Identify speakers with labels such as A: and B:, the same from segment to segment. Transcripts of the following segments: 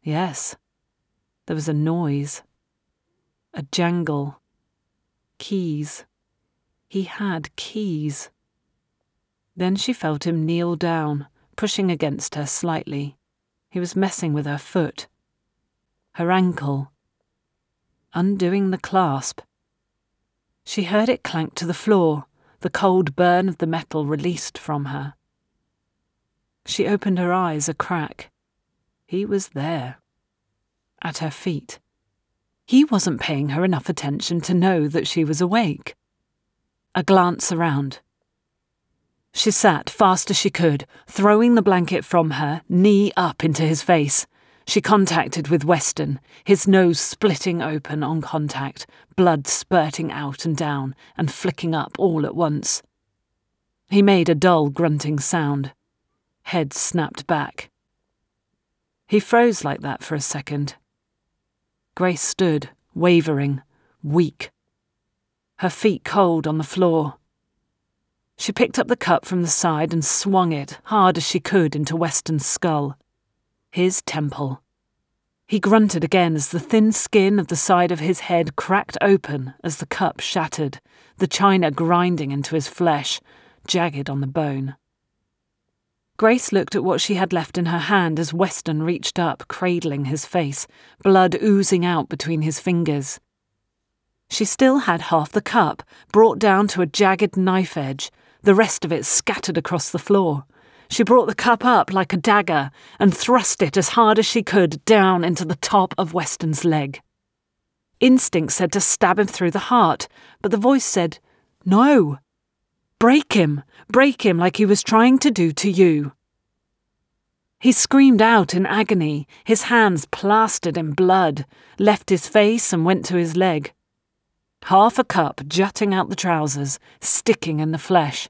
A: Yes. There was a noise. A jangle. Keys. He had keys. Then she felt him kneel down, pushing against her slightly. He was messing with her foot. Her ankle. Undoing the clasp. She heard it clank to the floor, the cold burn of the metal released from her. She opened her eyes a crack. He was there. At her feet. He wasn't paying her enough attention to know that she was awake. A glance around. She sat fast as she could, throwing the blanket from her, knee up into his face. She contacted with Weston, his nose splitting open on contact, blood spurting out and down and flicking up all at once. He made a dull grunting sound. Head snapped back. He froze like that for a second. Grace stood, wavering, weak. Her feet cold on the floor. She picked up the cup from the side and swung it, hard as she could, into Weston's skull. His temple. He grunted again as the thin skin of the side of his head cracked open as the cup shattered, the china grinding into his flesh, jagged on the bone. Grace looked at what she had left in her hand as Weston reached up, cradling his face, blood oozing out between his fingers. She still had half the cup, brought down to a jagged knife edge, the rest of it scattered across the floor. She brought the cup up like a dagger and thrust it as hard as she could down into the top of Weston's leg. Instinct said to stab him through the heart, but the voice said, "No. Break him like he was trying to do to you." He screamed out in agony, his hands plastered in blood, left his face and went to his leg. Half a cup jutting out the trousers, sticking in the flesh.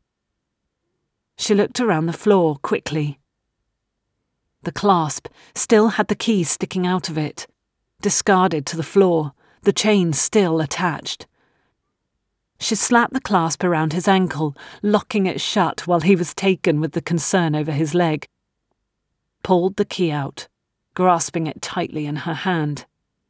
A: She looked around the floor quickly. The clasp still had the key sticking out of it, discarded to the floor, the chain still attached. She slapped the clasp around his ankle, locking it shut while he was taken with the concern over his leg. Pulled the key out, grasping it tightly in her hand.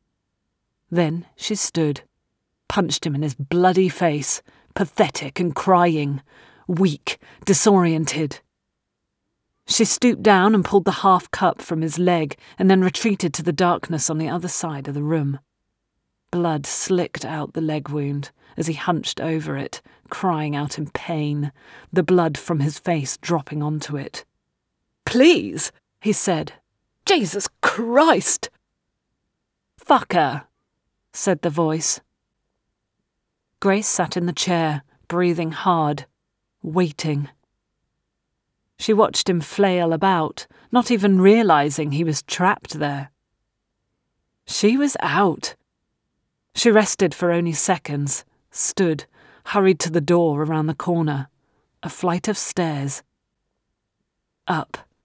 A: Then she stood, punched him in his bloody face, pathetic and crying, weak, disoriented. She stooped down and pulled the half cup from his leg and then retreated to the darkness on the other side of the room. Blood slicked out the leg wound as he hunched over it, crying out in pain, the blood from his face dropping onto it. "Please," he said. "Jesus Christ!" "Fuck her," said the voice. Grace sat in the chair, breathing hard, waiting. She watched him flail about, not even realizing he was trapped there. She was out. She rested for only seconds, stood, hurried to the door around the corner. A flight of stairs. Up.